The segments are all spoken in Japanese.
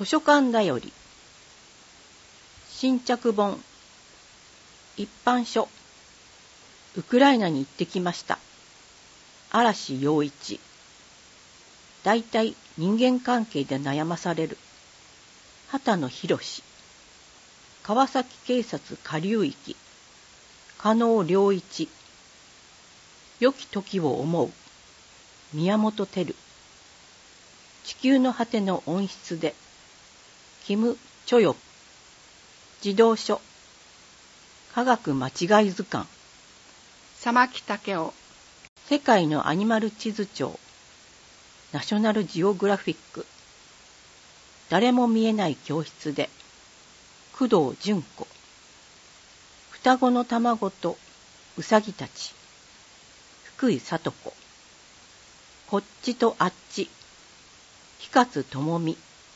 図書館だより新着本一般書ウクライナに行ってきました。嵐陽一。だいたい人間関係で悩まされる畑野博。川崎警察下流域加納良一。良き時を思う宮本照。地球の果ての温室でキム・チョヨプ。児童書科学間違い図鑑佐木武雄。 世界のアニマル地図帳ナショナルジオグラフィック。誰も見えない教室で工藤純子。双子の卵とうさぎたち福井聡子。こっちとあっち日勝智美。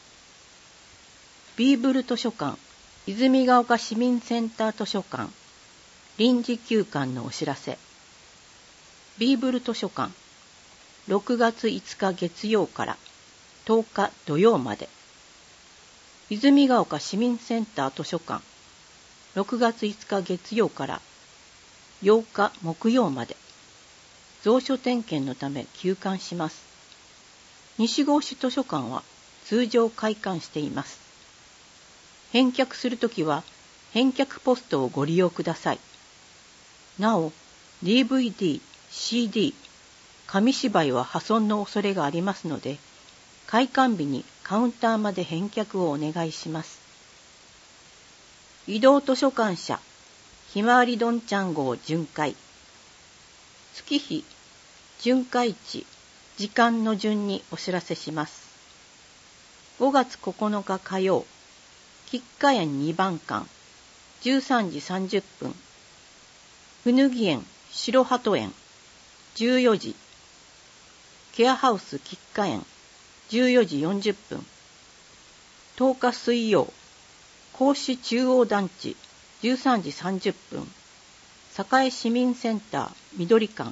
ビーブル図書館泉ヶ丘市民センター図書館臨時休館のお知らせ。ビーブル図書館6月5日月曜から10日土曜まで。泉ヶ丘市民センター図書館6月5日月曜から8日木曜まで。蔵書点検のため休館します。西郷市図書館は通常開館しています。返却するときは返却ポストをご利用ください。なお、DVD、CD、紙芝居は破損の恐れがありますので、開館日にカウンターまで返却をお願いします。移動図書館社ひまわりどんちゃん号巡回。月日巡回地時間の順にお知らせします。5月9日火曜菊花園2番館13時30分。ふぬぎ園白鳩園14時。ケアハウス菊花園14時40分。10日水曜甲子中央団地13時30分。栄市民センター緑館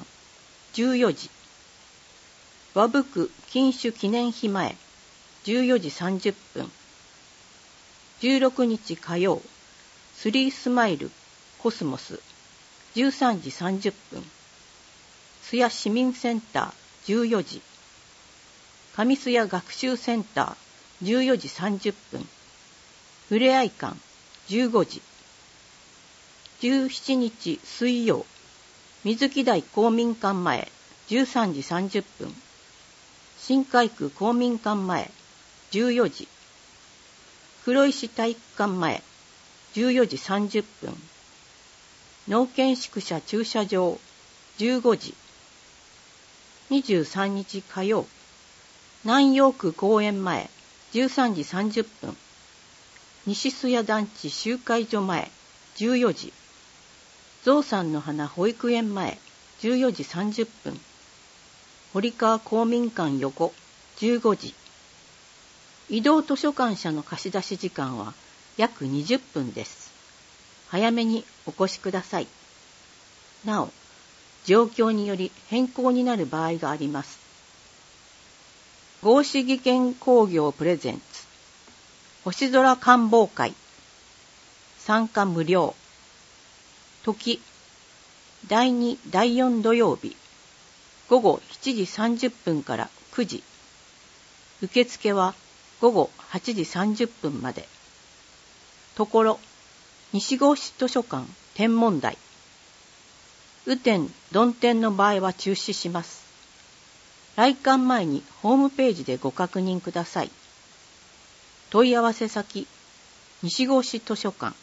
14時。和福禁酒記念碑前14時30分。16日火曜スリースマイルコスモス13時30分。津屋市民センター14時。上津屋学習センター14時30分。ふれあい館15時。17日水曜水木台公民館前13時30分。新海区公民館前14時。黒石体育館前14時30分。農研宿舎駐車場15時。23日火曜南陽区公園前13時30分。西須谷団地集会所前14時。ゾウさんの花保育園前14時30分。堀川公民館横15時。移動図書館社の貸し出し時間は約20分です。早めにお越しください。なお、状況により変更になる場合があります。合志技研工業プレゼンツ星空観望会参加無料。時第2第4土曜日午後7時30分から9時。受付は午後8時30分まで。ところ西郷市図書館天文台雨天曇天の場合は中止します。来館前にホームページでご確認ください。問い合わせ先西郷市図書館。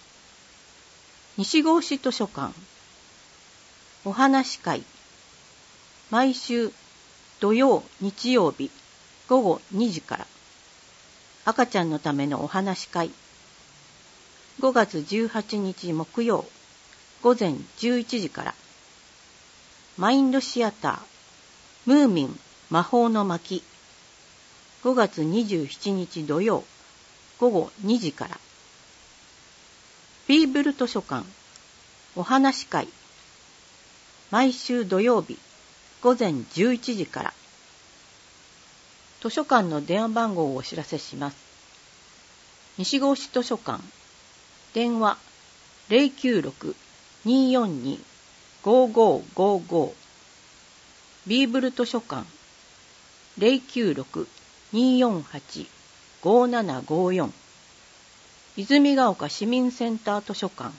西郷市図書館お話会毎週土曜日曜日午後2時から。赤ちゃんのためのお話会5月18日木曜午前11時から。マインドシアタームーミン魔法の巻5月27日土曜午後2時から。ビーブル図書館お話会毎週土曜日午前11時から。図書館の電話番号をお知らせします。 西郷市図書館、電話096-242-5555、ビーブル図書館096-248-5754、泉ヶ丘市民センター図書館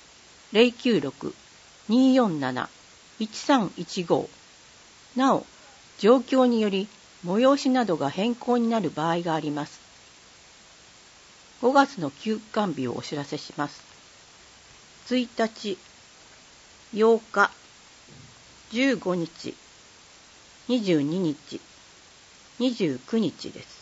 096-247-1315。なお、状況により催しなどが変更になる場合があります。5月の休館日をお知らせします。1日、8日、15日、22日、29日です。